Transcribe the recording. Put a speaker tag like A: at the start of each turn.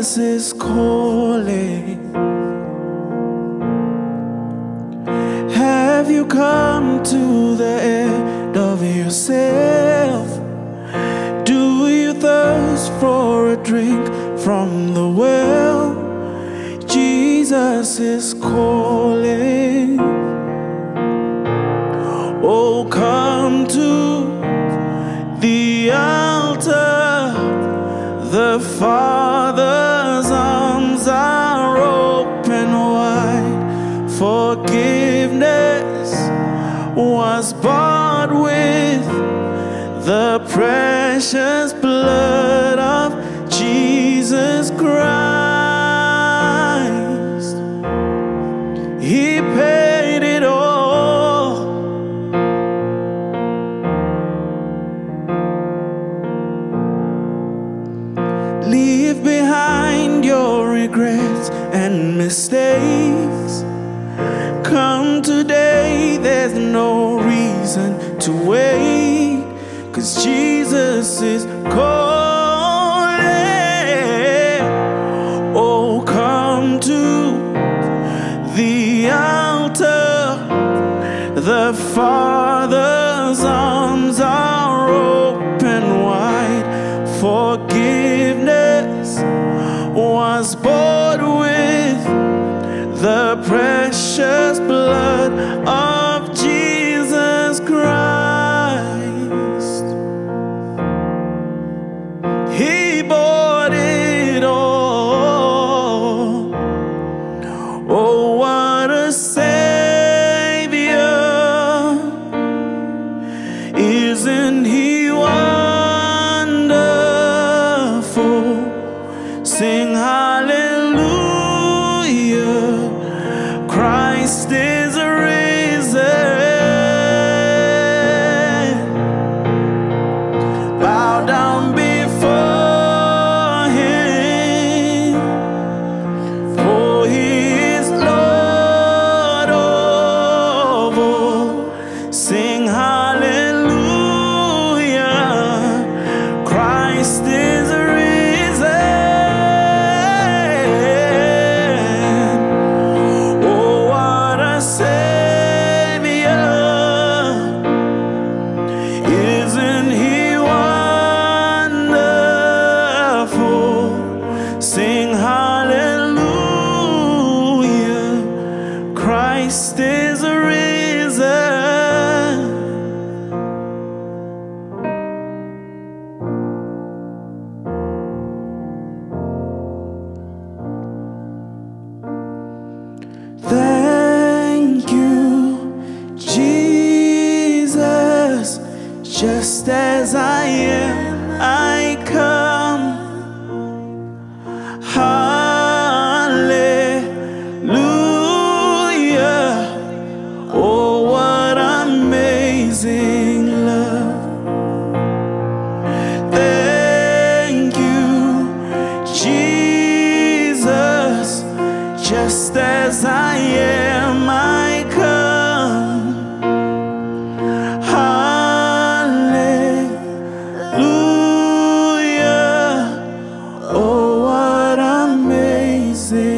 A: Jesus is calling. Have you come to the end of yourself? Do you thirst for a drink from the well? Jesus is calling. Oh, come to the altar. The Father's arms are open wide. Forgiveness was bought with the precious blood of Jesus Christ. He paid it all. Leave behind your regrets and mistakes. Come today, there's no reason to wait, 'cause Jesus is calling. Oh, come to the altar. The Father's arms are open wide. Forgiveness was bought with the precious blood of Jesus Christ. He bought it all. Oh, what a Savior! Isn't He wonderful? Sing hallelujah. Christ is risen. Bow down before Him, for He is Lord of all. Sing hallelujah. Christ is sing hallelujah. Christ is risen. Thank you, Jesus. Just as I am, I come. Hallelujah. Oh, what amazing love. Thank you, Jesus. Just as I am, I come. Hallelujah. Oh, what amazing